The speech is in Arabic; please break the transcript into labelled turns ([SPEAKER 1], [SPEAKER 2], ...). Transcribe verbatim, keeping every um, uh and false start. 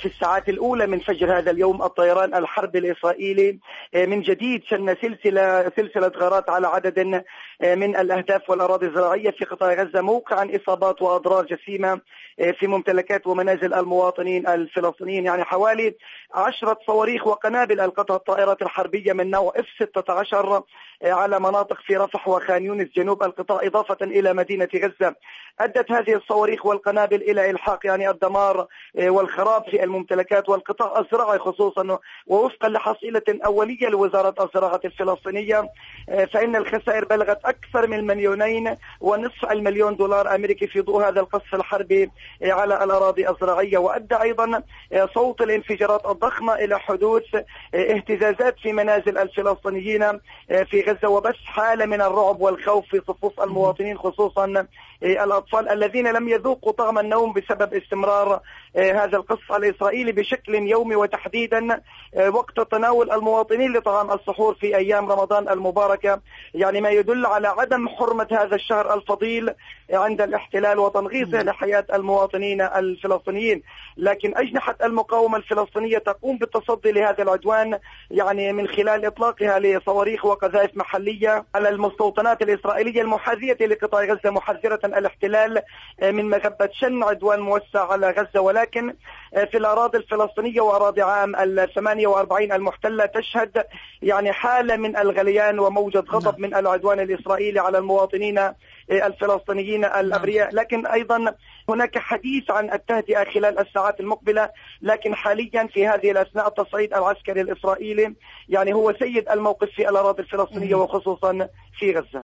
[SPEAKER 1] في الساعات الأولى من فجر هذا اليوم الطيران الحربي الإسرائيلي من جديد شن سلسلة سلسلة غارات على عدد من الأهداف والأراضي الزراعية في قطاع غزة، موقعا إصابات وأضرار جسيمة في ممتلكات ومنازل المواطنين الفلسطينيين. يعني حوالي عشرة صواريخ وقنابل ألقتها الطائرات الحربية من نوع إف ستة عشر على مناطق في رفح وخان يونس جنوب القطاع إضافة إلى مدينة غزة. أدت هذه الصواريخ والقنابل إلى إلحاق يعني الدمار والخراب في الممتلكات والقطاع الزراعي خصوصا. ووفقا لحصيلة أولية لوزارة الزراعة الفلسطينية فإن الخسائر بلغت أكثر من مليونين ونصف المليون دولار أمريكي في ضوء هذا القصف الحربي على الأراضي الزراعية. وأدى أيضا صوت الانفجارات الضخمة إلى حدوث اهتزازات في منازل الفلسطينيين في غزة، وبث حالة من الرعب والخوف في صفوف المواطنين خصوصا الأطفال الذين لم يذوقوا طعم النوم بسبب استمرار هذا القصف الإسرائيلي بشكل يومي، وتحديدا وقت تناول المواطنين لطعام السحور في أيام رمضان المباركة، يعني ما يدل على عدم حرمة هذا الشهر الفضيل عند الاحتلال وتنغيصه لحياة المواطنين الفلسطينيين. لكن أجنحة المقاومة الفلسطينية تقوم بالتصدي لهذا العدوان يعني من خلال إطلاقها لصواريخ وقذائف محلية على المستوطنات الإسرائيلية المحاذية لقطاع غزة، محذرة الاحتلال من مغبة شن عدوان موسع على غزة. ولكن في الأراضي الفلسطينية وأراضي عام الثمانية وأربعين المحتلة تشهد يعني حالة من الغليان وموجة غضب من العدوان الإسرائيلي على المواطنين الفلسطينيين الأبرياء. لكن أيضا هناك حديث عن التهدئة خلال الساعات المقبلة، لكن حاليا في هذه الأثناء التصعيد العسكري الإسرائيلي يعني هو سيد الموقف في الأراضي الفلسطينية وخصوصا في غزة.